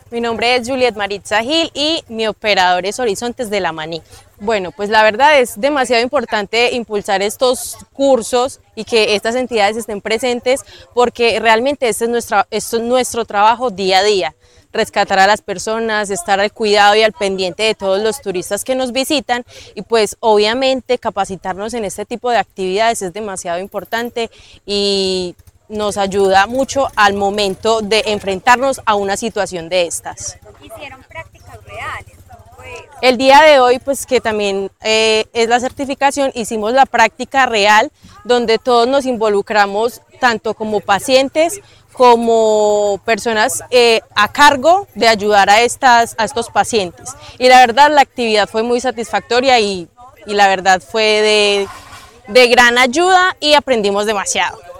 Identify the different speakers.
Speaker 1: Mi nombre es Juliet Maritza Gil y mi operador es Horizontes de la Maní. Bueno, pues la verdad es demasiado importante impulsar estos cursos y que estas entidades estén presentes porque realmente esto es nuestro trabajo día a día. Rescatar a las personas, estar al cuidado y al pendiente de todos los turistas que nos visitan y pues obviamente capacitarnos en este tipo de actividades es demasiado importante y nos ayuda mucho al momento de enfrentarnos a una situación de estas.
Speaker 2: Hicieron prácticas reales, pues.
Speaker 1: El día de hoy, pues que también es la certificación, hicimos la práctica real donde todos nos involucramos tanto como pacientes como personas a cargo de ayudar a estos pacientes. Y la verdad la actividad fue muy satisfactoria y la verdad fue de gran ayuda y aprendimos demasiado.